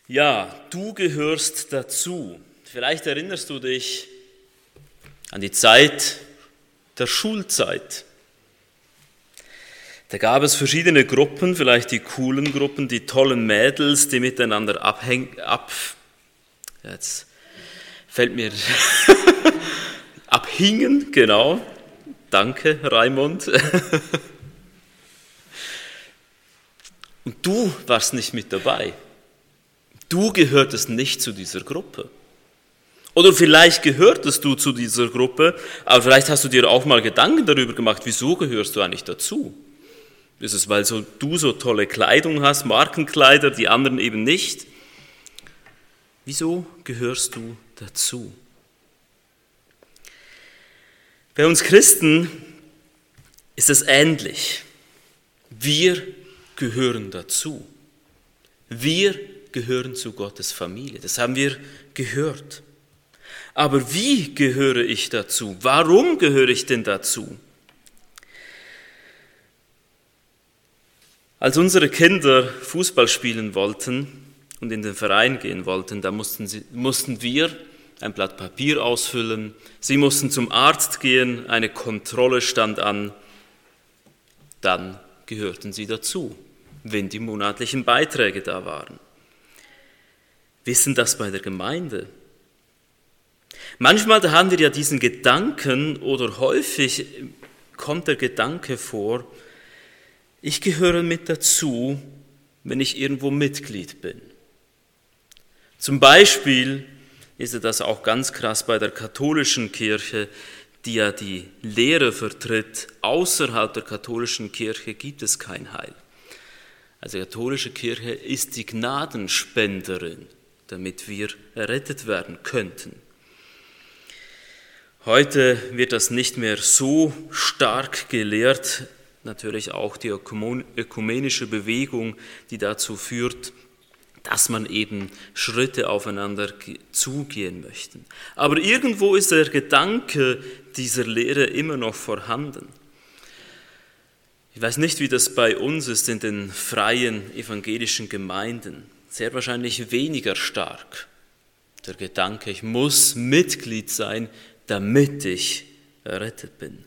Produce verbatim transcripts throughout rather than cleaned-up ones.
Ja, du gehörst dazu. Vielleicht erinnerst du dich an die Zeit der Schulzeit. Da gab es verschiedene Gruppen, vielleicht die coolen Gruppen, die tollen Mädels, die miteinander abhängen, ab, jetzt fällt mir, abhingen, genau. Danke, Raimund. Und du warst nicht mit dabei. Du gehörtest nicht zu dieser Gruppe. Oder vielleicht gehörtest du zu dieser Gruppe, aber vielleicht hast du dir auch mal Gedanken darüber gemacht, wieso gehörst du eigentlich dazu? Ist es, weil so, du so tolle Kleidung hast, Markenkleider, die anderen eben nicht? Wieso gehörst du dazu? Bei uns Christen ist es ähnlich. Wir gehören dazu. Wir gehören zu Gottes Familie. Das haben wir gehört. Aber wie gehöre ich dazu? Warum gehöre ich denn dazu? Als unsere Kinder Fußball spielen wollten und in den Verein gehen wollten, da mussten, sie, mussten wir ein Blatt Papier ausfüllen. Sie mussten zum Arzt gehen, eine Kontrolle stand an. Dann gehörten sie dazu, wenn die monatlichen Beiträge da waren. Wissen das bei der Gemeinde? Manchmal da haben wir ja diesen Gedanken oder häufig kommt der Gedanke vor, ich gehöre mit dazu, wenn ich irgendwo Mitglied bin. Zum Beispiel ist das auch ganz krass bei der katholischen Kirche, die ja die Lehre vertritt, außerhalb der katholischen Kirche gibt es kein Heil. Also die katholische Kirche ist die Gnadenspenderin, damit wir errettet werden könnten. Heute wird das nicht mehr so stark gelehrt, natürlich auch die ökumenische Bewegung, die dazu führt, dass man eben Schritte aufeinander zugehen möchte. Aber irgendwo ist der Gedanke dieser Lehre immer noch vorhanden. Ich weiß nicht, wie das bei uns ist in den freien evangelischen Gemeinden. Sehr wahrscheinlich weniger stark. Der Gedanke, ich muss Mitglied sein, damit ich errettet bin.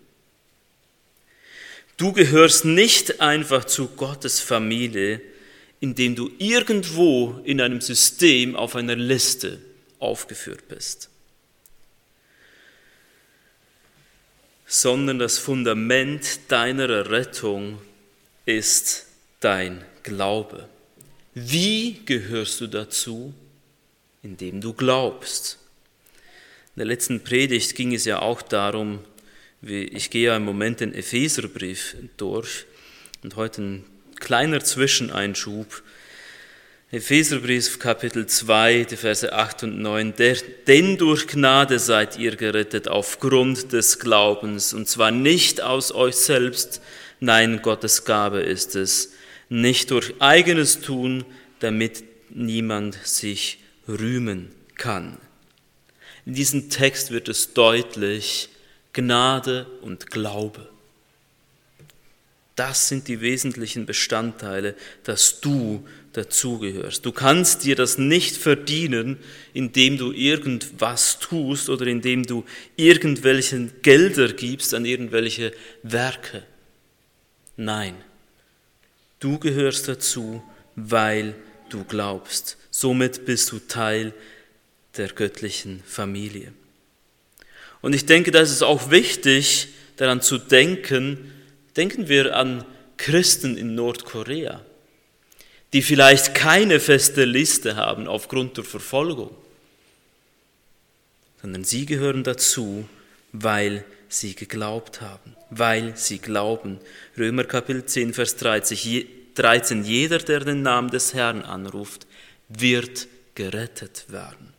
Du gehörst nicht einfach zu Gottes Familie, indem du irgendwo in einem System auf einer Liste aufgeführt bist. Sondern das Fundament deiner Errettung ist dein Glaube. Wie gehörst du dazu? Indem du glaubst. In der letzten Predigt ging es ja auch darum, wie, ich gehe ja im Moment den Epheserbrief durch und heute ein kleiner Zwischeneinschub. Epheserbrief Kapitel zwei, die Verse acht und neun. Der, denn durch Gnade seid ihr gerettet aufgrund des Glaubens, und zwar nicht aus euch selbst, nein, Gottes Gabe ist es, nicht durch eigenes Tun, damit niemand sich rühmen kann. In diesem Text wird es deutlich, Gnade und Glaube. Das sind die wesentlichen Bestandteile, dass du dazugehörst. Du kannst dir das nicht verdienen, indem du irgendwas tust oder indem du irgendwelche Gelder gibst an irgendwelche Werke. Nein, du gehörst dazu, weil du glaubst. Somit bist du Teil der göttlichen Familie. Und ich denke, das ist auch wichtig, daran zu denken, denken wir an Christen in Nordkorea, die vielleicht keine feste Liste haben aufgrund der Verfolgung, sondern sie gehören dazu, weil sie geglaubt haben, weil sie glauben. Römer Kapitel zehn, Vers dreizehn, jeder, der den Namen des Herrn anruft, wird gerettet werden.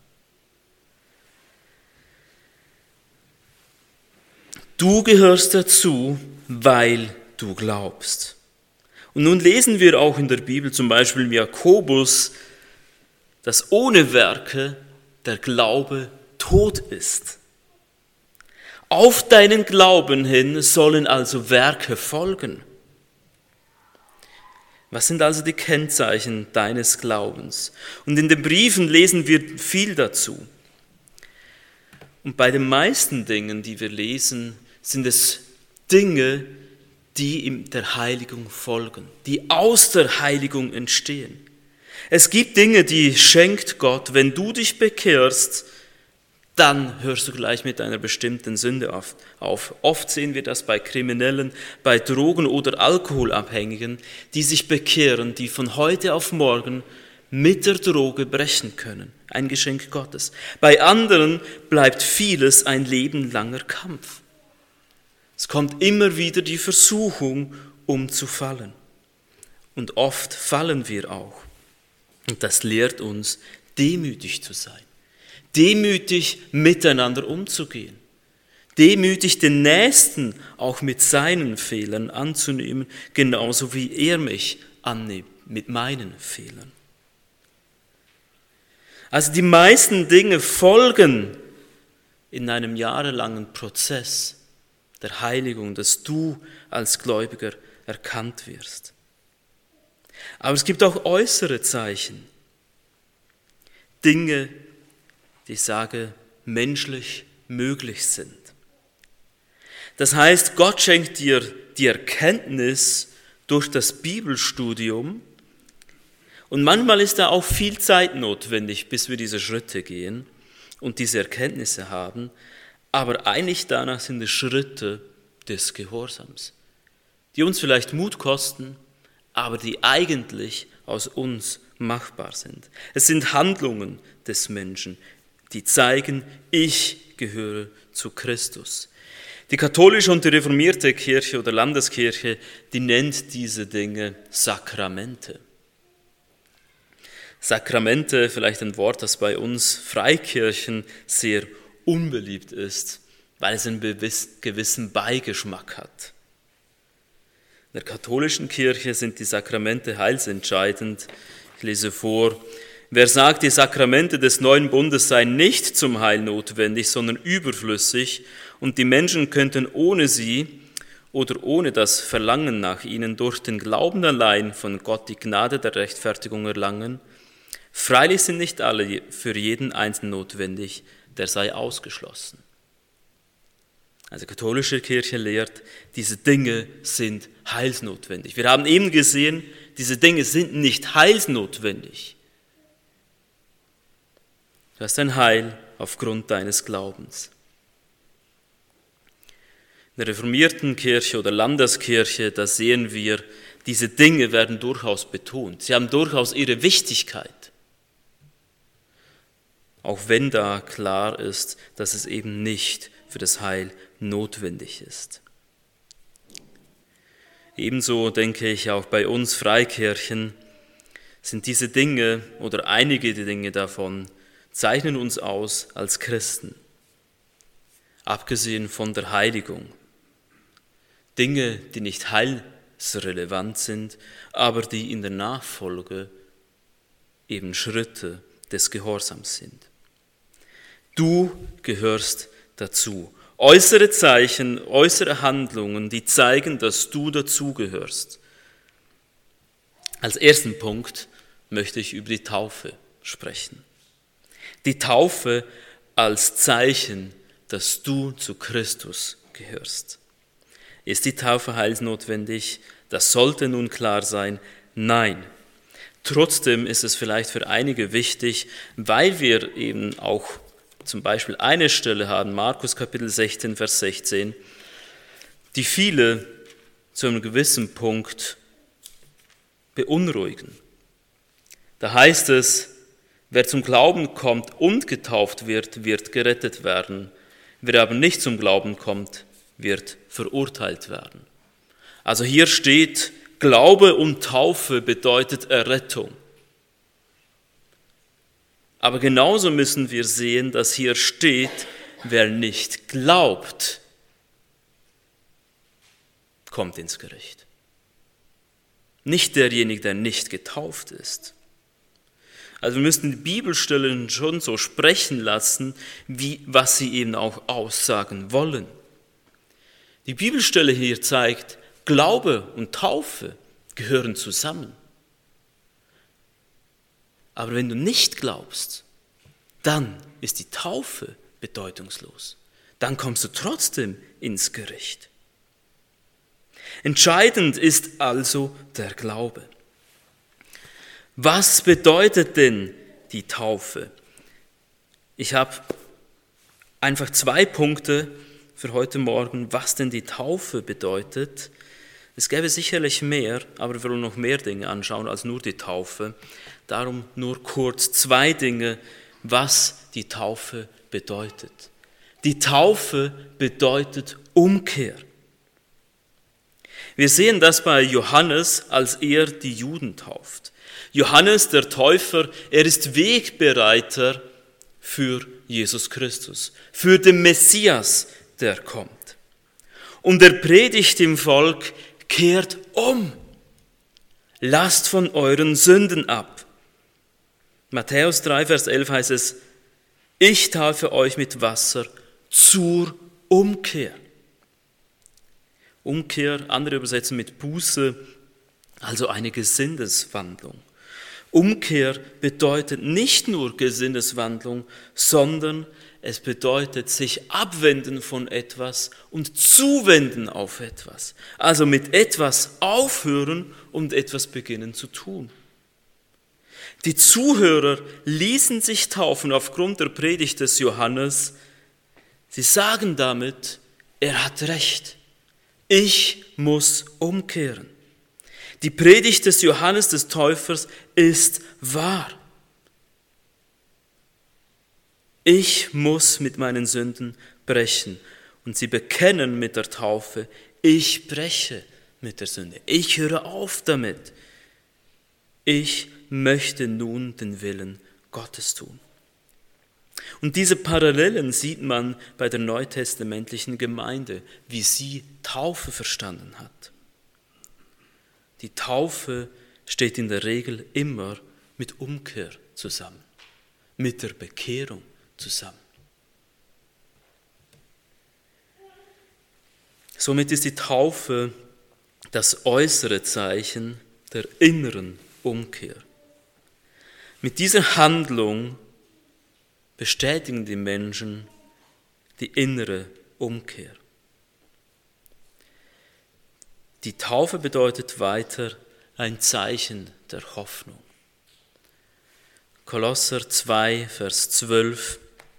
Du gehörst dazu, weil du glaubst. Und nun lesen wir auch in der Bibel, zum Beispiel im Jakobus, dass ohne Werke der Glaube tot ist. Auf deinen Glauben hin sollen also Werke folgen. Was sind also die Kennzeichen deines Glaubens? Und in den Briefen lesen wir viel dazu. Und bei den meisten Dingen, die wir lesen, sind es Dinge, die in der Heiligung folgen, die aus der Heiligung entstehen. Es gibt Dinge, die schenkt Gott. Wenn du dich bekehrst, dann hörst du gleich mit einer bestimmten Sünde auf. Oft sehen wir das bei Kriminellen, bei Drogen- oder Alkoholabhängigen, die sich bekehren, die von heute auf morgen mit der Droge brechen können. Ein Geschenk Gottes. Bei anderen bleibt vieles ein lebenlanger Kampf. Es kommt immer wieder die Versuchung, umzufallen. Und oft fallen wir auch. Und das lehrt uns, demütig zu sein. Demütig miteinander umzugehen. Demütig den Nächsten auch mit seinen Fehlern anzunehmen, genauso wie er mich annimmt mit meinen Fehlern. Also die meisten Dinge folgen in einem jahrelangen Prozess der Heiligung, dass du als Gläubiger erkannt wirst. Aber es gibt auch äußere Zeichen, Dinge, die ich sage, menschlich möglich sind. Das heißt, Gott schenkt dir die Erkenntnis durch das Bibelstudium und manchmal ist da auch viel Zeit notwendig, bis wir diese Schritte gehen und diese Erkenntnisse haben, aber eigentlich danach sind es Schritte des Gehorsams, die uns vielleicht Mut kosten, aber die eigentlich aus uns machbar sind. Es sind Handlungen des Menschen, die zeigen, ich gehöre zu Christus. Die katholische und die reformierte Kirche oder Landeskirche, die nennt diese Dinge Sakramente. Sakramente, vielleicht ein Wort, das bei uns Freikirchen sehr unbeliebt ist, weil es einen gewissen Beigeschmack hat. In der katholischen Kirche sind die Sakramente heilsentscheidend. Ich lese vor: Wer sagt, die Sakramente des neuen Bundes seien nicht zum Heil notwendig, sondern überflüssig und die Menschen könnten ohne sie oder ohne das Verlangen nach ihnen durch den Glauben allein von Gott die Gnade der Rechtfertigung erlangen, freilich sind nicht alle für jeden Einzelnen notwendig, der sei ausgeschlossen. Also die katholische Kirche lehrt, diese Dinge sind heilsnotwendig. Wir haben eben gesehen, diese Dinge sind nicht heilsnotwendig. Du hast ein Heil aufgrund deines Glaubens. In der reformierten Kirche oder Landeskirche, da sehen wir, diese Dinge werden durchaus betont. Sie haben durchaus ihre Wichtigkeit. Auch wenn da klar ist, dass es eben nicht für das Heil notwendig ist. Ebenso denke ich auch bei uns Freikirchen sind diese Dinge oder einige Dinge davon zeichnen uns aus als Christen, abgesehen von der Heiligung. Dinge, die nicht heilsrelevant sind, aber die in der Nachfolge eben Schritte des Gehorsams sind. Du gehörst dazu. Äußere Zeichen, äußere Handlungen, die zeigen, dass du dazugehörst. Als ersten Punkt möchte ich über die Taufe sprechen. Die Taufe als Zeichen, dass du zu Christus gehörst. Ist die Taufe heilsnotwendig? Das sollte nun klar sein. Nein. Trotzdem ist es vielleicht für einige wichtig, weil wir eben auch zum Beispiel eine Stelle haben, Markus Kapitel sechzehn, Vers sechzehn, die viele zu einem gewissen Punkt beunruhigen. Da heißt es, wer zum Glauben kommt und getauft wird, wird gerettet werden. Wer aber nicht zum Glauben kommt, wird verurteilt werden. Also hier steht, Glaube und Taufe bedeutet Errettung. Aber genauso müssen wir sehen, dass hier steht, wer nicht glaubt, kommt ins Gericht. Nicht derjenige, der nicht getauft ist. Also wir müssen die Bibelstellen schon so sprechen lassen, wie, was sie eben auch aussagen wollen. Die Bibelstelle hier zeigt, Glaube und Taufe gehören zusammen. Aber wenn du nicht glaubst, dann ist die Taufe bedeutungslos. Dann kommst du trotzdem ins Gericht. Entscheidend ist also der Glaube. Was bedeutet denn die Taufe? Ich habe einfach zwei Punkte für heute Morgen, was denn die Taufe bedeutet. Es gäbe sicherlich mehr, aber wir wollen noch mehr Dinge anschauen als nur die Taufe. Darum nur kurz zwei Dinge, was die Taufe bedeutet. Die Taufe bedeutet Umkehr. Wir sehen das bei Johannes, als er die Juden tauft. Johannes, der Täufer, er ist Wegbereiter für Jesus Christus, für den Messias, der kommt. Und er predigt dem Volk, kehrt um, lasst von euren Sünden ab. Matthäus drei, Vers elf heißt es, ich taufe euch mit Wasser zur Umkehr. Umkehr, andere übersetzen mit Buße, also eine Gesindeswandlung. Umkehr bedeutet nicht nur Gesindeswandlung, sondern es bedeutet sich abwenden von etwas und zuwenden auf etwas. Also mit etwas aufhören und etwas beginnen zu tun. Die Zuhörer ließen sich taufen aufgrund der Predigt des Johannes. Sie sagen damit, er hat recht. Ich muss umkehren. Die Predigt des Johannes des Täufers ist wahr. Ich muss mit meinen Sünden brechen. Und sie bekennen mit der Taufe, ich breche mit der Sünde. Ich höre auf damit. Ich möchte nun den Willen Gottes tun. Und diese Parallelen sieht man bei der neutestamentlichen Gemeinde, wie sie Taufe verstanden hat. Die Taufe steht in der Regel immer mit Umkehr zusammen, mit der Bekehrung zusammen. Somit ist die Taufe das äußere Zeichen der inneren Umkehr. Mit dieser Handlung bestätigen die Menschen die innere Umkehr. Die Taufe bedeutet weiter ein Zeichen der Hoffnung. Kolosser zwei, Vers zwölf.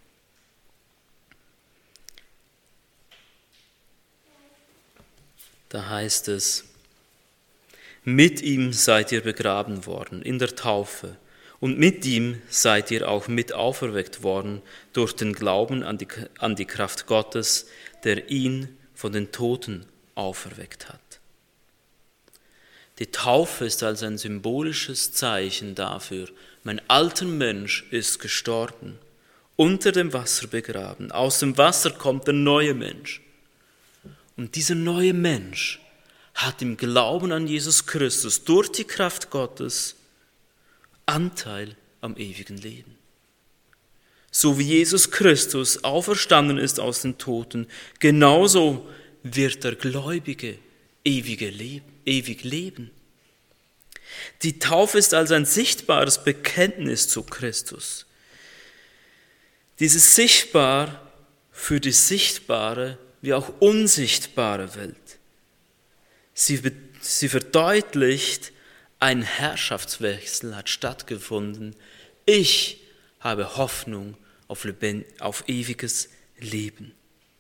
Da heißt es, mit ihm seid ihr begraben worden in der Taufe und mit ihm seid ihr auch mit auferweckt worden durch den Glauben an die, an die Kraft Gottes, der ihn von den Toten auferweckt hat. Die Taufe ist also ein symbolisches Zeichen dafür, mein alter Mensch ist gestorben, unter dem Wasser begraben. Aus dem Wasser kommt der neue Mensch. Und dieser neue Mensch hat im Glauben an Jesus Christus durch die Kraft Gottes Anteil am ewigen Leben. So wie Jesus Christus auferstanden ist aus den Toten, genauso wird der Gläubige ewige Leben. ewig leben. Die Taufe ist also ein sichtbares Bekenntnis zu Christus. Dieses Sichtbar für die sichtbare wie auch unsichtbare Welt. Sie, sie verdeutlicht, ein Herrschaftswechsel hat stattgefunden. Ich habe Hoffnung auf, Leben, auf ewiges Leben.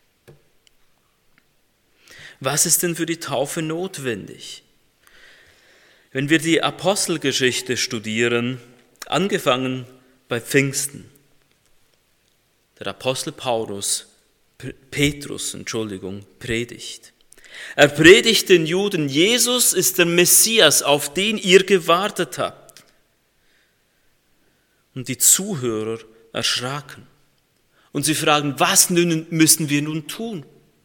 Was ist denn für die Taufe notwendig? Wenn wir die Apostelgeschichte studieren, angefangen bei Pfingsten, der Apostel Paulus, Petrus, Entschuldigung, predigt. Er predigt den Juden, Jesus ist der Messias, auf den ihr gewartet habt. Und die Zuhörer erschraken. Und sie fragen, was müssen wir nun tun?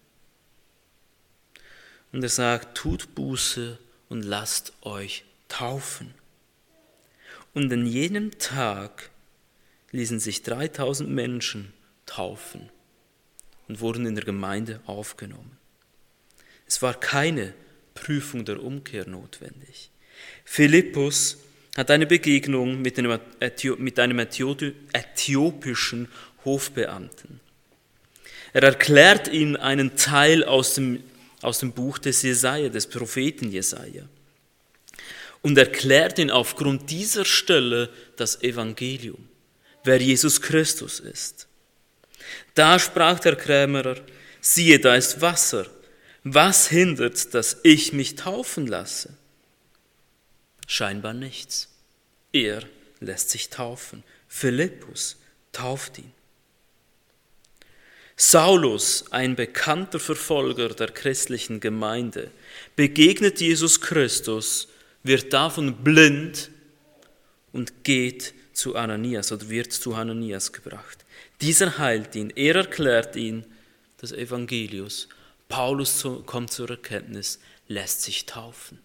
Und er sagt, tut Buße und lasst euch taufen. Und an jenem Tag ließen sich dreitausend Menschen taufen und wurden in der Gemeinde aufgenommen. Es war keine Prüfung der Umkehr notwendig. Philippus, hat eine Begegnung mit einem, Äthio- mit einem äthiopischen Hofbeamten. Er erklärt ihm einen Teil aus dem, aus dem Buch des Jesaja, des Propheten Jesaja. Und erklärt ihn aufgrund dieser Stelle das Evangelium, wer Jesus Christus ist. Da sprach der Krämer, siehe, da ist Wasser. Was hindert, dass ich mich taufen lasse? Scheinbar nichts. Er lässt sich taufen. Philippus tauft ihn. Saulus, ein bekannter Verfolger der christlichen Gemeinde, begegnet Jesus Christus, wird davon blind und geht zu Ananias oder wird zu Ananias gebracht. Dieser heilt ihn, er erklärt ihn das Evangelium. Paulus kommt zur Erkenntnis, lässt sich taufen.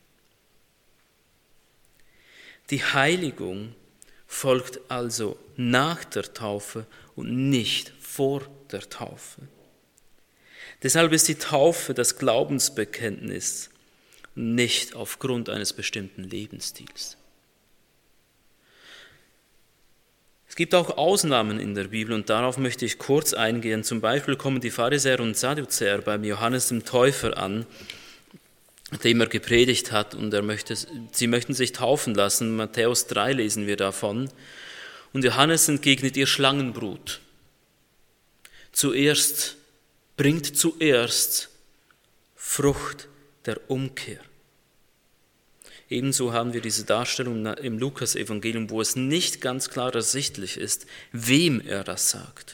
Die Heiligung folgt also nach der Taufe und nicht vor der Taufe. Deshalb ist die Taufe das Glaubensbekenntnis, nicht aufgrund eines bestimmten Lebensstils. Es gibt auch Ausnahmen in der Bibel und darauf möchte ich kurz eingehen. Zum Beispiel kommen die Pharisäer und Sadduzäer beim Johannes dem Täufer an, dem er gepredigt hat, und er möchte, sie möchten sich taufen lassen. Matthäus drei lesen wir davon. Und Johannes entgegnet ihr Schlangenbrut. Zuerst, bringt zuerst Frucht der Umkehr. Ebenso haben wir diese Darstellung im Lukas-Evangelium, wo es nicht ganz klar ersichtlich ist, wem er das sagt.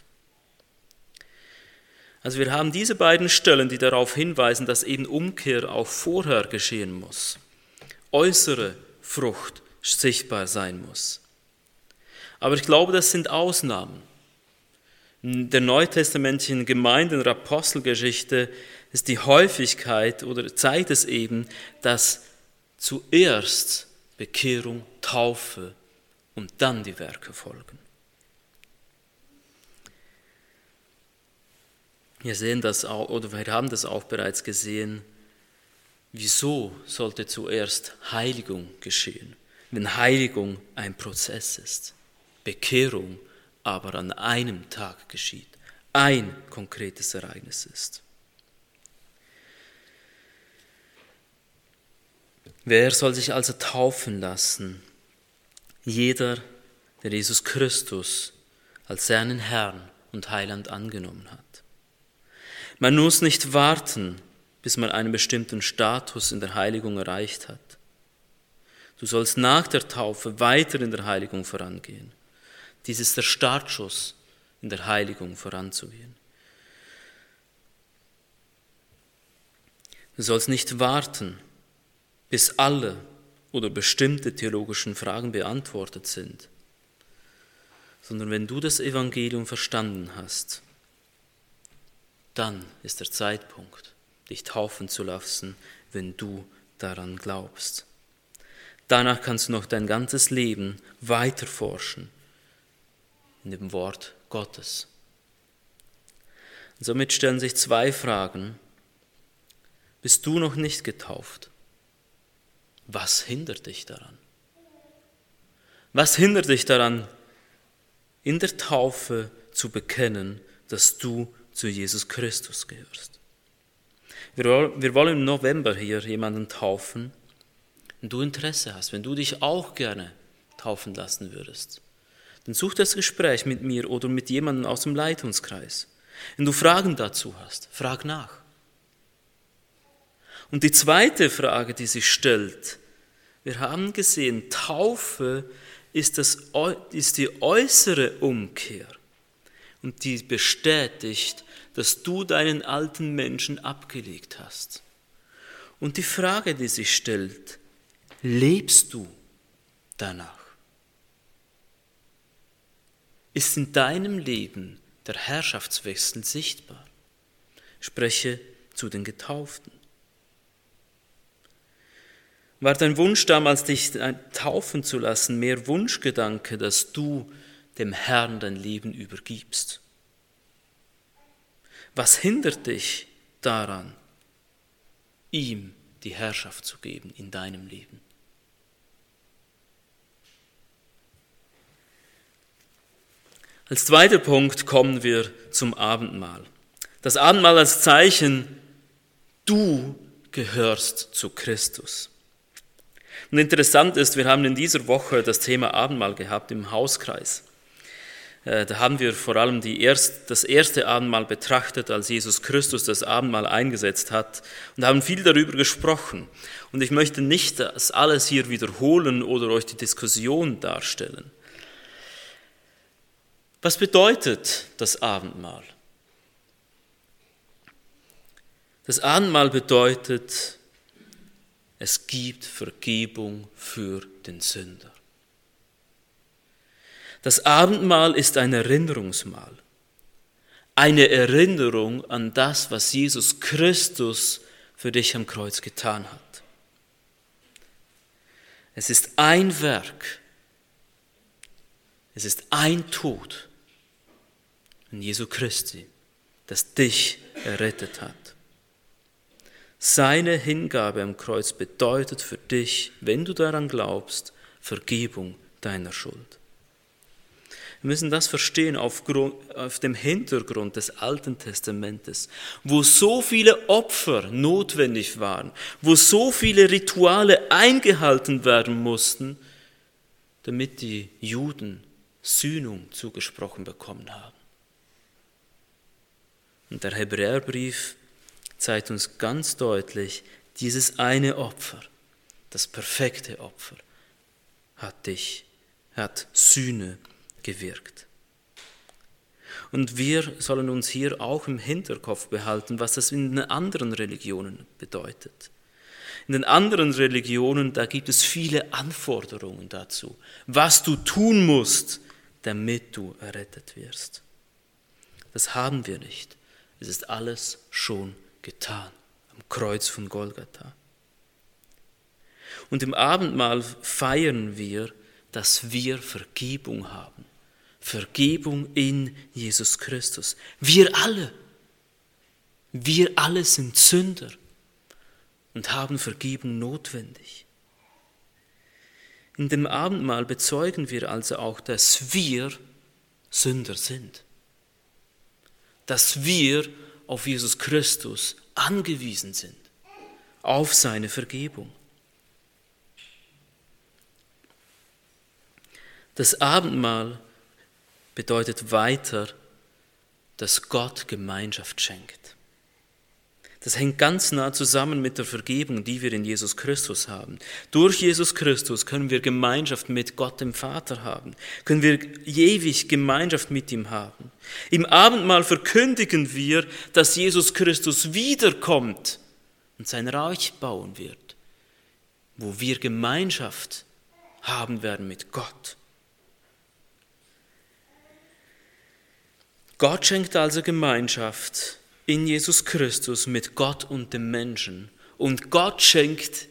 Also wir haben diese beiden Stellen, die darauf hinweisen, dass eben Umkehr auch vorher geschehen muss. Äußere Frucht sichtbar sein muss. Aber ich glaube, das sind Ausnahmen. In der neutestamentlichen Gemeinde, in der Apostelgeschichte ist die Häufigkeit oder zeigt es eben, dass zuerst Bekehrung, Taufe und dann die Werke folgen. Wir sehen das auch, oder wir haben das auch bereits gesehen. Wieso sollte zuerst Heiligung geschehen, wenn Heiligung ein Prozess ist, Bekehrung aber an einem Tag geschieht, ein konkretes Ereignis ist? Wer soll sich also taufen lassen? Jeder, der Jesus Christus als seinen Herrn und Heiland angenommen hat. Man muss nicht warten, bis man einen bestimmten Status in der Heiligung erreicht hat. Du sollst nach der Taufe weiter in der Heiligung vorangehen. Dies ist der Startschuss, in der Heiligung voranzugehen. Du sollst nicht warten, bis alle oder bestimmte theologischen Fragen beantwortet sind, sondern wenn du das Evangelium verstanden hast, dann ist der Zeitpunkt, dich taufen zu lassen, wenn du daran glaubst. Danach kannst du noch dein ganzes Leben weiter forschen in dem Wort Gottes. Und somit stellen sich zwei Fragen. Bist du noch nicht getauft? Was hindert dich daran? Was hindert dich daran, in der Taufe zu bekennen, dass du zu Jesus Christus gehörst? Wir, wir wollen im November hier jemanden taufen. Wenn du Interesse hast, wenn du dich auch gerne taufen lassen würdest, dann such das Gespräch mit mir oder mit jemandem aus dem Leitungskreis. Wenn du Fragen dazu hast, frag nach. Und die zweite Frage, die sich stellt, wir haben gesehen, Taufe ist, das, ist die äußere Umkehr und die bestätigt, dass du deinen alten Menschen abgelegt hast. Und die Frage, die sich stellt, lebst du danach? Ist in deinem Leben der Herrschaftswechsel sichtbar? Ich spreche zu den Getauften. War dein Wunsch damals, dich taufen zu lassen, mehr Wunschgedanke, dass du dem Herrn dein Leben übergibst? Was hindert dich daran, ihm die Herrschaft zu geben in deinem Leben? Als zweiter Punkt kommen wir zum Abendmahl. Das Abendmahl als Zeichen, du gehörst zu Christus. Und interessant ist, wir haben in dieser Woche das Thema Abendmahl gehabt im Hauskreis. Da haben wir vor allem die erst, das erste Abendmahl betrachtet, als Jesus Christus das Abendmahl eingesetzt hat und haben viel darüber gesprochen. Und ich möchte nicht das alles hier wiederholen oder euch die Diskussion darstellen. Was bedeutet das Abendmahl? Das Abendmahl bedeutet, es gibt Vergebung für den Sünder. Das Abendmahl ist ein Erinnerungsmahl, eine Erinnerung an das, was Jesus Christus für dich am Kreuz getan hat. Es ist ein Werk, es ist ein Tod in Jesu Christi, das dich errettet hat. Seine Hingabe am Kreuz bedeutet für dich, wenn du daran glaubst, Vergebung deiner Schuld. Wir müssen das verstehen auf, Grund, auf dem Hintergrund des Alten Testamentes, wo so viele Opfer notwendig waren, wo so viele Rituale eingehalten werden mussten, damit die Juden Sühnung zugesprochen bekommen haben. Und der Hebräerbrief zeigt uns ganz deutlich, dieses eine Opfer, das perfekte Opfer, hat dich, hat Sühne gewirkt. Und wir sollen uns hier auch im Hinterkopf behalten, was das in den anderen Religionen bedeutet. In den anderen Religionen, da gibt es viele Anforderungen dazu, was du tun musst, damit du errettet wirst. Das haben wir nicht. Es ist alles schon getan am Kreuz von Golgatha. Und im Abendmahl feiern wir, dass wir Vergebung haben. Vergebung in Jesus Christus. Wir alle, wir alle sind Sünder und haben Vergebung notwendig. In dem Abendmahl bezeugen wir also auch, dass wir Sünder sind. Dass wir auf Jesus Christus angewiesen sind, auf seine Vergebung. Das Abendmahl bedeutet weiter, dass Gott Gemeinschaft schenkt. Das hängt ganz nah zusammen mit der Vergebung, die wir in Jesus Christus haben. Durch Jesus Christus können wir Gemeinschaft mit Gott dem Vater haben, können wir ewig Gemeinschaft mit ihm haben. Im Abendmahl verkündigen wir, dass Jesus Christus wiederkommt und sein Reich bauen wird, wo wir Gemeinschaft haben werden mit Gott. Gott schenkt also Gemeinschaft in Jesus Christus mit Gott und dem Menschen. Und Gott schenkt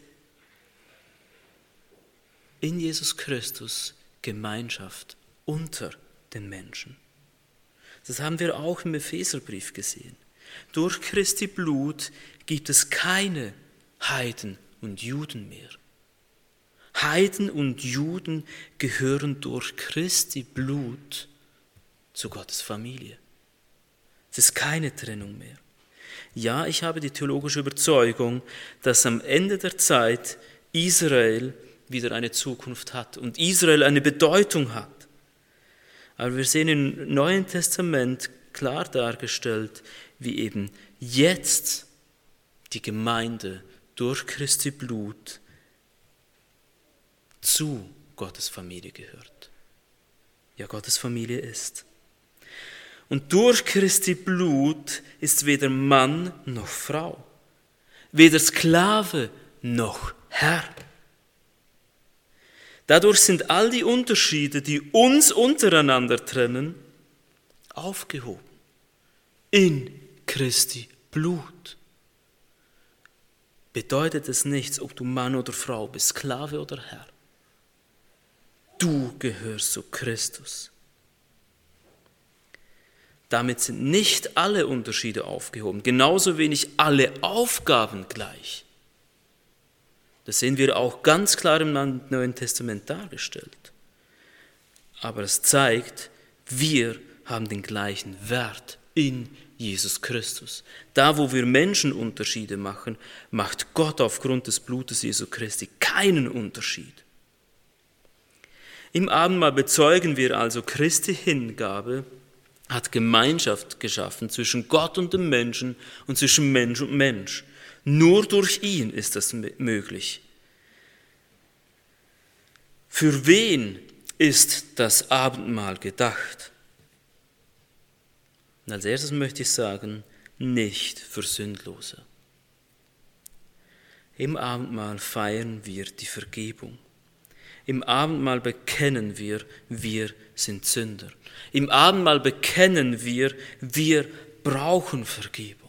in Jesus Christus Gemeinschaft unter den Menschen. Das haben wir auch im Epheserbrief gesehen. Durch Christi Blut gibt es keine Heiden und Juden mehr. Heiden und Juden gehören durch Christi Blut zu Gottes Familie. Es ist keine Trennung mehr. Ja, ich habe die theologische Überzeugung, dass am Ende der Zeit Israel wieder eine Zukunft hat und Israel eine Bedeutung hat. Aber wir sehen im Neuen Testament klar dargestellt, wie eben jetzt die Gemeinde durch Christi Blut zu Gottes Familie gehört. Ja, Gottes Familie ist. Und durch Christi Blut ist weder Mann noch Frau, weder Sklave noch Herr. Dadurch sind all die Unterschiede, die uns untereinander trennen, aufgehoben. In Christi Blut. Bedeutet es nichts, ob du Mann oder Frau bist, Sklave oder Herr. Du gehörst zu Christus. Damit sind nicht alle Unterschiede aufgehoben, genauso wenig alle Aufgaben gleich. Das sehen wir auch ganz klar im Neuen Testament dargestellt. Aber es zeigt, Wir haben den gleichen Wert in Jesus Christus. Da, wo wir Menschenunterschiede machen, macht Gott aufgrund des Blutes Jesu Christi keinen Unterschied. Im Abendmahl bezeugen wir also, Christi Hingabe hat Gemeinschaft geschaffen zwischen Gott und dem Menschen und zwischen Mensch und Mensch. Nur durch ihn ist das möglich. Für wen ist das Abendmahl gedacht? Und als erstes möchte ich sagen, nicht für Sündlose. Im Abendmahl feiern wir die Vergebung. Im Abendmahl bekennen wir, wir sind Sünder. Im Abendmahl bekennen wir, wir brauchen Vergebung.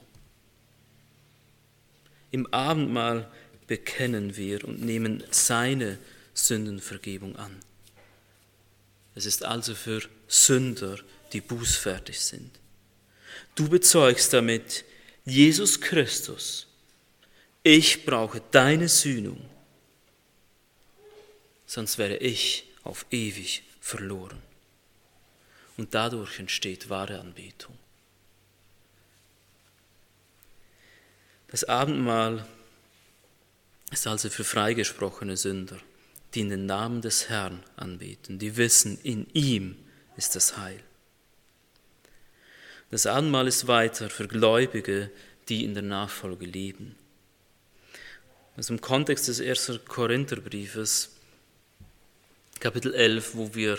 Im Abendmahl bekennen wir und nehmen seine Sündenvergebung an. Es ist also für Sünder, die bußfertig sind. Du bezeugst damit, Jesus Christus, ich brauche deine Sühnung, sonst wäre ich auf ewig verloren. Und dadurch entsteht wahre Anbetung. Das Abendmahl ist also für freigesprochene Sünder, die in den Namen des Herrn anbeten, die wissen, in ihm ist das Heil. Das Abendmahl ist weiter für Gläubige, die in der Nachfolge leben. Also im Kontext des ersten Korintherbriefes, Kapitel elf, wo wir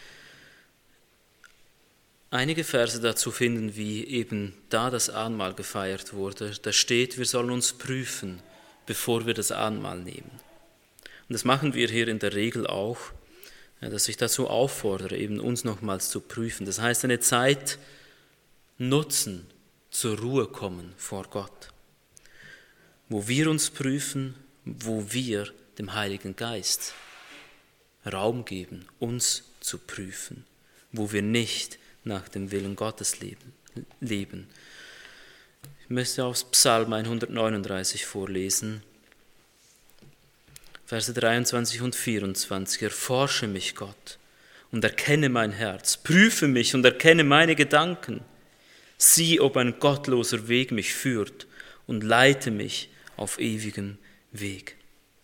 einige Verse dazu finden, wie eben da das Abendmahl gefeiert wurde. Da steht, wir sollen uns prüfen, bevor wir das Abendmahl nehmen. Und das machen wir hier in der Regel auch, dass ich dazu auffordere, eben uns nochmals zu prüfen. Das heißt, eine Zeit nutzen, zur Ruhe kommen vor Gott, wo wir uns prüfen, wo wir dem Heiligen Geist Raum geben, uns zu prüfen, wo wir nicht nach dem Willen Gottes leben. Ich möchte aus Psalm hundertneununddreißig vorlesen, Verse dreiundzwanzig und vierundzwanzig. Erforsche mich, Gott, und erkenne mein Herz, prüfe mich und erkenne meine Gedanken. Sieh, ob ein gottloser Weg mich führt und leite mich auf ewigem Weg.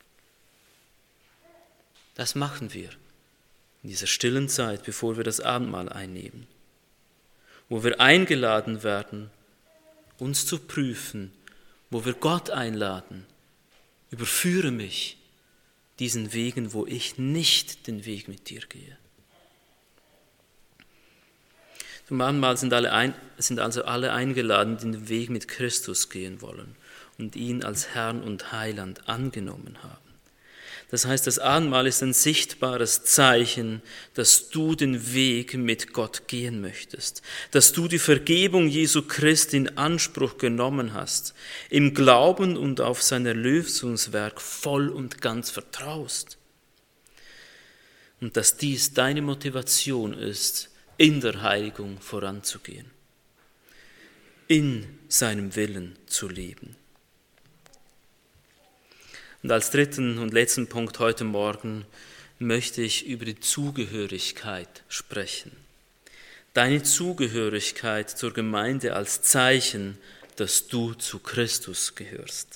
Das machen wir in dieser stillen Zeit, bevor wir das Abendmahl einnehmen, wo wir eingeladen werden, uns zu prüfen, wo wir Gott einladen, überführe mich diesen Wegen, wo ich nicht den Weg mit dir gehe. Zum Abendmahl sind, alle ein, sind also alle eingeladen, die den Weg mit Christus gehen wollen und ihn als Herrn und Heiland angenommen haben. Das heißt, das Abendmahl ist ein sichtbares Zeichen, dass du den Weg mit Gott gehen möchtest, dass du die Vergebung Jesu Christi in Anspruch genommen hast, im Glauben und auf sein Erlösungswerk voll und ganz vertraust. Und dass dies deine Motivation ist, in der Heiligung voranzugehen, in seinem Willen zu leben. Und als dritten und letzten Punkt heute Morgen möchte ich über die Zugehörigkeit sprechen. Deine Zugehörigkeit zur Gemeinde als Zeichen, dass du zu Christus gehörst.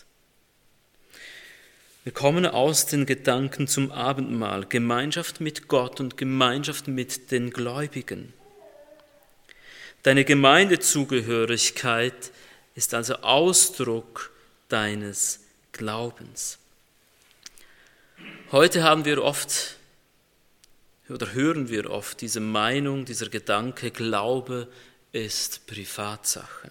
Wir kommen aus den Gedanken zum Abendmahl, Gemeinschaft mit Gott und Gemeinschaft mit den Gläubigen. Deine Gemeindezugehörigkeit ist also Ausdruck deines Glaubens. Heute haben wir oft oder hören wir oft diese Meinung, dieser Gedanke, Glaube ist Privatsache.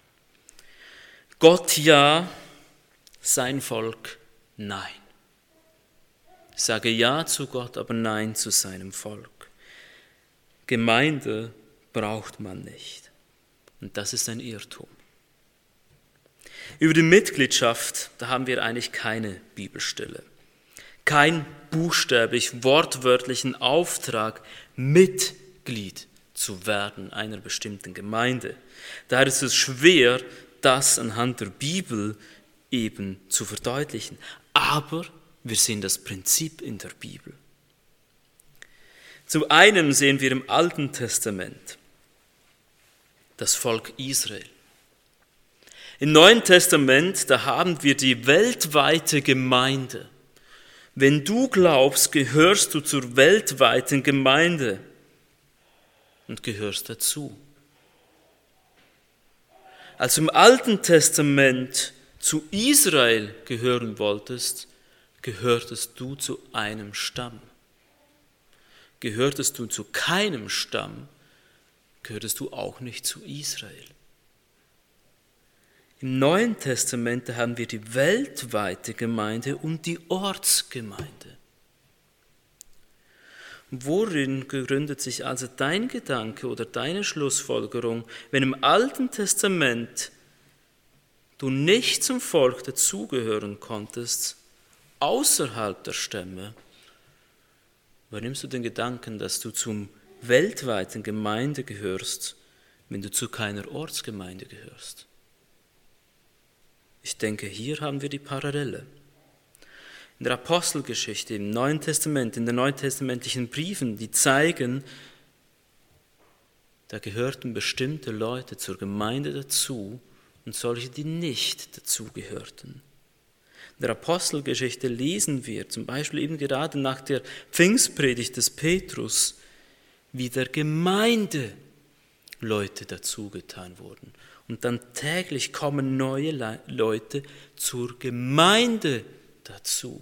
Gott ja, sein Volk nein. Ich sage ja zu Gott, aber nein zu seinem Volk. Gemeinde braucht man nicht. Und das ist ein Irrtum. Über die Mitgliedschaft, da haben wir eigentlich keine Bibelstelle. Kein buchstäblich wortwörtlichen Auftrag, Mitglied zu werden einer bestimmten Gemeinde. Daher ist es schwer, das anhand der Bibel eben zu verdeutlichen. Aber wir sehen das Prinzip in der Bibel. Zu einem sehen wir im Alten Testament das Volk Israel. Im Neuen Testament, da haben wir die weltweite Gemeinde. Wenn du glaubst, gehörst du zur weltweiten Gemeinde und gehörst dazu. Als du im Alten Testament zu Israel gehören wolltest, gehörtest du zu einem Stamm. Gehörtest du zu keinem Stamm, gehörtest du auch nicht zu Israel. Im Neuen Testament haben wir die weltweite Gemeinde und die Ortsgemeinde. Worin gründet sich also dein Gedanke oder deine Schlussfolgerung, wenn im Alten Testament du nicht zum Volk dazugehören konntest, außerhalb der Stämme? Übernimmst du den Gedanken, dass du zum weltweiten Gemeinde gehörst, wenn du zu keiner Ortsgemeinde gehörst? Ich denke, hier haben wir die Parallele. In der Apostelgeschichte, im Neuen Testament, in den neutestamentlichen Briefen, die zeigen, da gehörten bestimmte Leute zur Gemeinde dazu und solche, die nicht dazugehörten. In der Apostelgeschichte lesen wir, zum Beispiel eben gerade nach der Pfingstpredigt des Petrus, wie der Gemeinde Leute dazugetan wurden. Und dann täglich kommen neue Le- Leute zur Gemeinde dazu.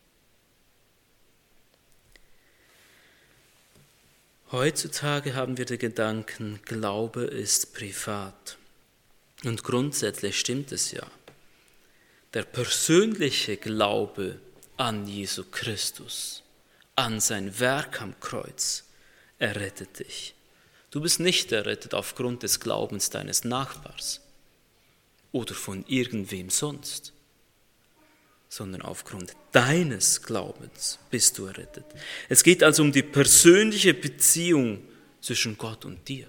Heutzutage haben wir den Gedanken, Glaube ist privat. Und grundsätzlich stimmt es ja. Der persönliche Glaube an Jesu Christus, an sein Werk am Kreuz, errettet dich. Du bist nicht errettet aufgrund des Glaubens deines Nachbars oder von irgendwem sonst, sondern aufgrund deines Glaubens bist du errettet. Es geht also um die persönliche Beziehung zwischen Gott und dir.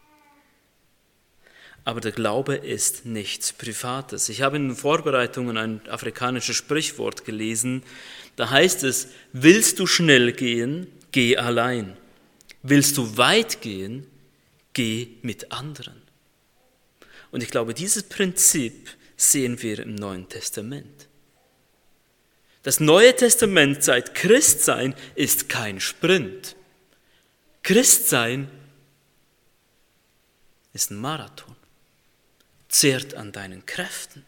Aber der Glaube ist nichts Privates. Ich habe in den Vorbereitungen ein afrikanisches Sprichwort gelesen, da heißt es, willst du schnell gehen, geh allein. Willst du weit gehen, geh mit anderen. Und ich glaube, dieses Prinzip sehen wir im Neuen Testament. Das Neue Testament sagt, Christsein ist kein Sprint. Christsein ist ein Marathon. Zehrt an deinen Kräften.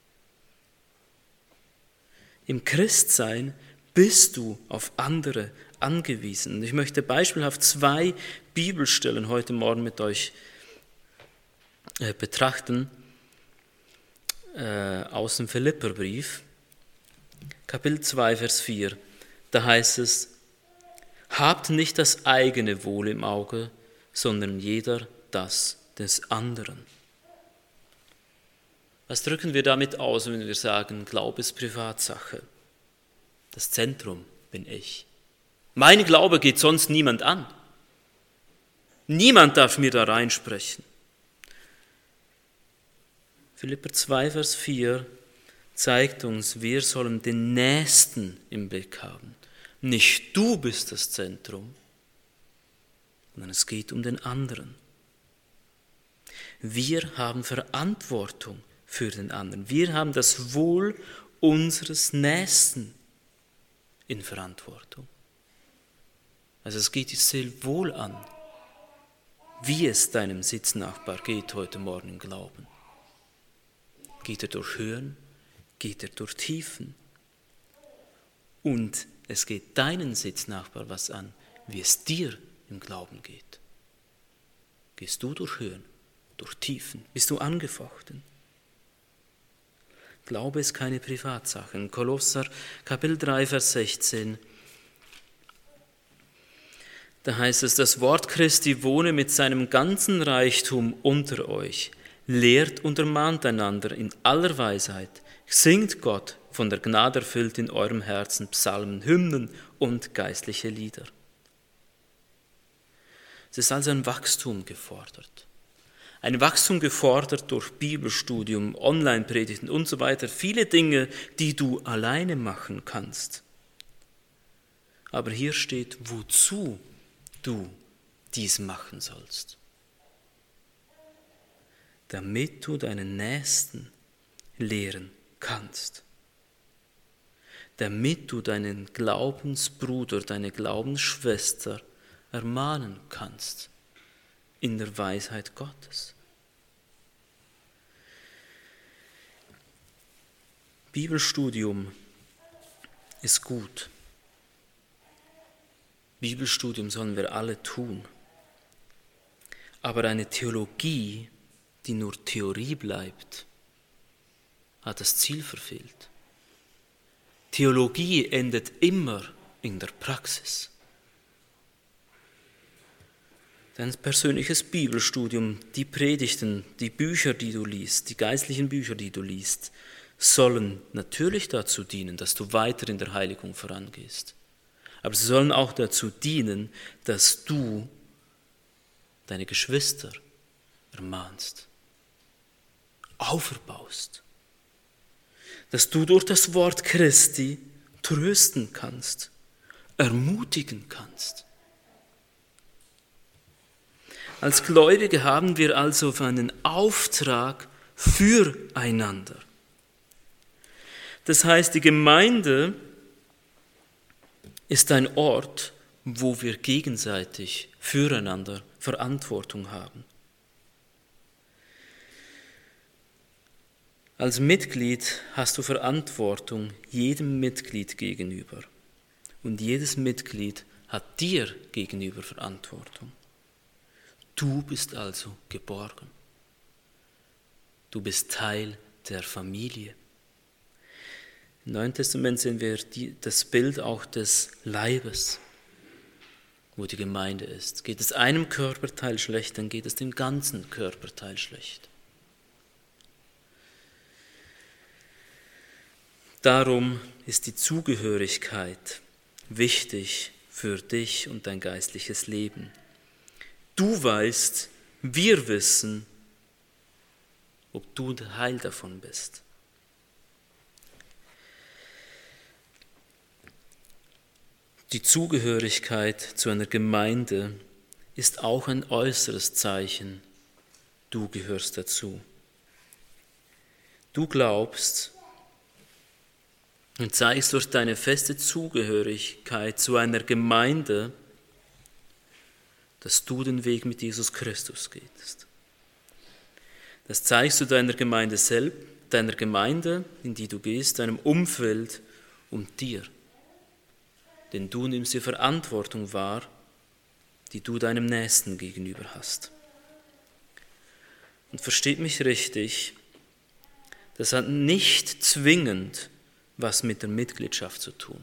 Im Christsein bist du auf andere angewiesen. Und ich möchte beispielhaft zwei Bibelstellen heute Morgen mit euch äh, betrachten, äh, aus dem Philipperbrief, Kapitel zwei, Vers vier. Da heißt es, habt nicht das eigene Wohl im Auge, sondern jeder das des anderen. Was drücken wir damit aus, wenn wir sagen, Glaube ist Privatsache? Das Zentrum bin ich. Mein Glaube geht sonst niemand an. Niemand darf mir da reinsprechen. Philipper zwei, Vers vier zeigt uns, wir sollen den Nächsten im Blick haben. Nicht du bist das Zentrum, sondern es geht um den anderen. Wir haben Verantwortung für den anderen. Wir haben das Wohl unseres Nächsten in Verantwortung. Also es geht dir sehr wohl an, wie es deinem Sitznachbar geht heute Morgen im Glauben. Geht er durch Höhen, geht er durch Tiefen. Und es geht deinen Sitznachbar was an, wie es dir im Glauben geht. Gehst du durch Höhen, durch Tiefen, bist du angefochten? Glaube ist keine Privatsache. In Kolosser Kapitel drei, Vers sechzehn, da heißt es, das Wort Christi wohne mit seinem ganzen Reichtum unter euch. Lehrt und ermahnt einander in aller Weisheit. Singt Gott von der Gnade erfüllt in eurem Herzen Psalmen, Hymnen und geistliche Lieder. Es ist also ein Wachstum gefordert. Ein Wachstum gefordert durch Bibelstudium, Online-Predigten und so weiter. Viele Dinge, die du alleine machen kannst. Aber hier steht, wozu du dies machen sollst. Damit du deinen Nächsten lehren kannst. Damit du deinen Glaubensbruder, deine Glaubensschwester ermahnen kannst in der Weisheit Gottes. Bibelstudium ist gut. Bibelstudium sollen wir alle tun. Aber eine Theologie, die nur Theorie bleibt, hat das Ziel verfehlt. Theologie endet immer in der Praxis. Dein persönliches Bibelstudium, die Predigten, die Bücher, die du liest, die geistlichen Bücher, die du liest, sollen natürlich dazu dienen, dass du weiter in der Heiligung vorangehst. Aber sie sollen auch dazu dienen, dass du deine Geschwister ermahnst, auferbaust, dass du durch das Wort Christi trösten kannst, ermutigen kannst. Als Gläubige haben wir also einen Auftrag füreinander. Das heißt, die Gemeinde ist ein Ort, wo wir gegenseitig füreinander Verantwortung haben. Als Mitglied hast du Verantwortung jedem Mitglied gegenüber. Und jedes Mitglied hat dir gegenüber Verantwortung. Du bist also geborgen. Du bist Teil der Familie. Im Neuen Testament sehen wir die, das Bild auch des Leibes, wo die Gemeinde ist. Geht es einem Körperteil schlecht, dann geht es dem ganzen Körperteil schlecht. Darum ist die Zugehörigkeit wichtig für dich und dein geistliches Leben. Du weißt, wir wissen, ob du Teil davon bist. Die Zugehörigkeit zu einer Gemeinde ist auch ein äußeres Zeichen. Du gehörst dazu. Du glaubst und zeigst durch deine feste Zugehörigkeit zu einer Gemeinde, dass du den Weg mit Jesus Christus gehst. Das zeigst du deiner Gemeinde selbst, deiner Gemeinde, in die du gehst, deinem Umfeld und dir. Denn du nimmst die Verantwortung wahr, die du deinem Nächsten gegenüber hast. Und versteht mich richtig, das hat nicht zwingend was mit der Mitgliedschaft zu tun.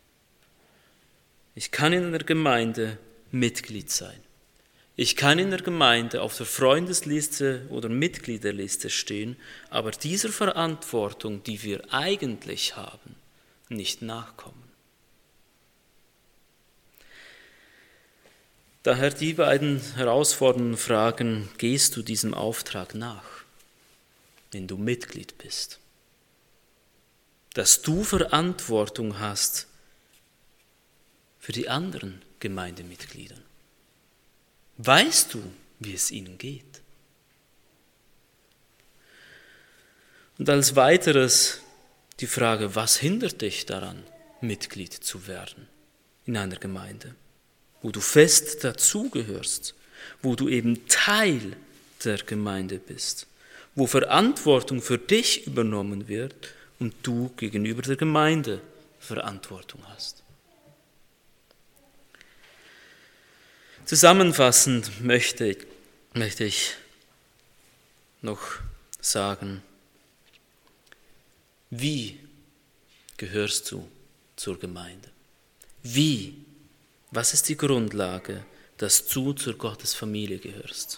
Ich kann in einer Gemeinde Mitglied sein. Ich kann in der Gemeinde auf der Freundesliste oder Mitgliederliste stehen, aber dieser Verantwortung, die wir eigentlich haben, nicht nachkommen. Daher die beiden herausfordernden Fragen: Gehst du diesem Auftrag nach, wenn du Mitglied bist? Dass du Verantwortung hast für die anderen Gemeindemitglieder. Weißt du, wie es ihnen geht? Und als weiteres die Frage: Was hindert dich daran, Mitglied zu werden in einer Gemeinde, wo du fest dazugehörst, wo du eben Teil der Gemeinde bist, wo Verantwortung für dich übernommen wird und du gegenüber der Gemeinde Verantwortung hast. Zusammenfassend möchte, möchte ich noch sagen: Wie gehörst du zur Gemeinde? Wie? Was ist die Grundlage, dass du zur Gottesfamilie gehörst?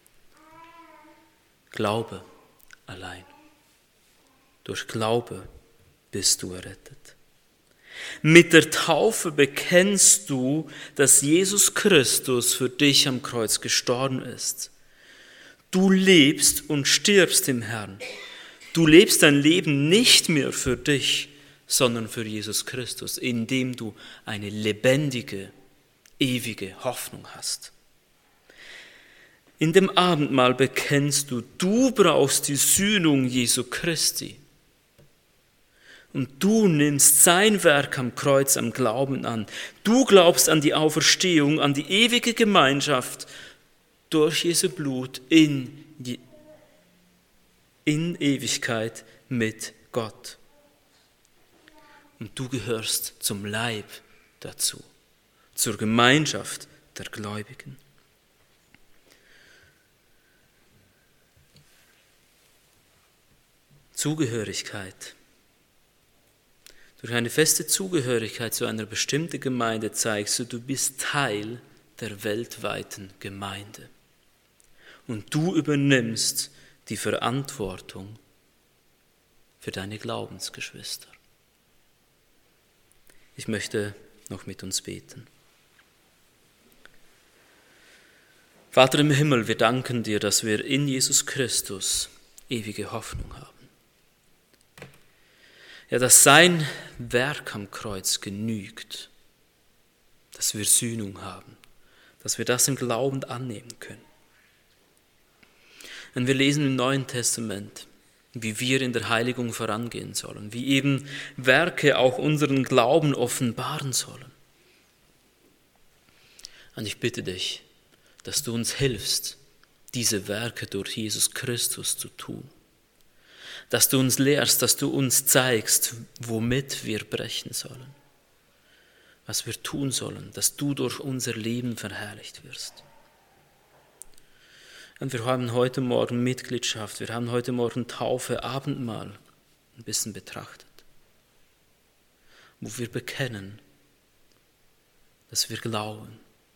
Glaube allein. Durch Glaube bist du errettet. Mit der Taufe bekennst du, dass Jesus Christus für dich am Kreuz gestorben ist. Du lebst und stirbst im Herrn. Du lebst dein Leben nicht mehr für dich, sondern für Jesus Christus, indem du eine lebendige, ewige Hoffnung hast. In dem Abendmahl bekennst du, du brauchst die Sühnung Jesu Christi. Und du nimmst sein Werk am Kreuz am Glauben an. Du glaubst an die Auferstehung, an die ewige Gemeinschaft durch Jesu Blut in, in Ewigkeit mit Gott. Und du gehörst zum Leib dazu, zur Gemeinschaft der Gläubigen. Zugehörigkeit. Durch eine feste Zugehörigkeit zu einer bestimmten Gemeinde zeigst du, du bist Teil der weltweiten Gemeinde. Und du übernimmst die Verantwortung für deine Glaubensgeschwister. Ich möchte noch mit uns beten. Vater im Himmel, wir danken dir, dass wir in Jesus Christus ewige Hoffnung haben. Ja, dass sein Werk am Kreuz genügt, dass wir Sühnung haben, dass wir das im Glauben annehmen können. Und wir lesen im Neuen Testament, wie wir in der Heiligung vorangehen sollen, wie eben Werke auch unseren Glauben offenbaren sollen. Und ich bitte dich, dass du uns hilfst, diese Werke durch Jesus Christus zu tun. Dass du uns lehrst, dass du uns zeigst, womit wir brechen sollen, was wir tun sollen, dass du durch unser Leben verherrlicht wirst. Und wir haben heute Morgen Mitgliedschaft, wir haben heute Morgen Taufe, Abendmahl ein bisschen betrachtet, wo wir bekennen, dass wir glauben.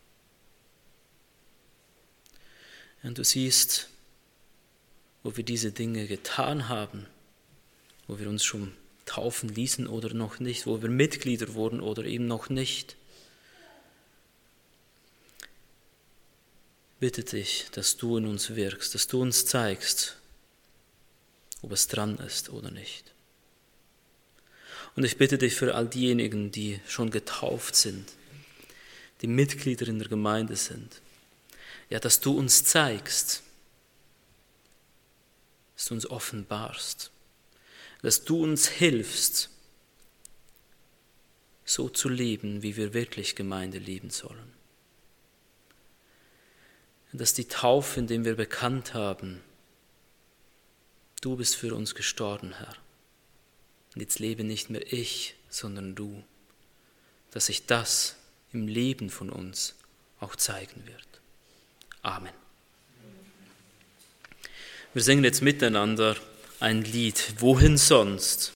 Und du siehst, wo wir diese Dinge getan haben, wo wir uns schon taufen ließen oder noch nicht, wo wir Mitglieder wurden oder eben noch nicht. Bitte dich, dass du in uns wirkst, dass du uns zeigst, ob es dran ist oder nicht. Und ich bitte dich für all diejenigen, die schon getauft sind, die Mitglieder in der Gemeinde sind, ja, dass du uns zeigst, dass du uns offenbarst, dass du uns hilfst, so zu leben, wie wir wirklich Gemeinde leben sollen. Dass die Taufe, in der wir bekannt haben, du bist für uns gestorben, Herr. Und jetzt lebe nicht mehr ich, sondern du, dass sich das im Leben von uns auch zeigen wird. Amen. Wir singen jetzt miteinander ein Lied, wohin sonst?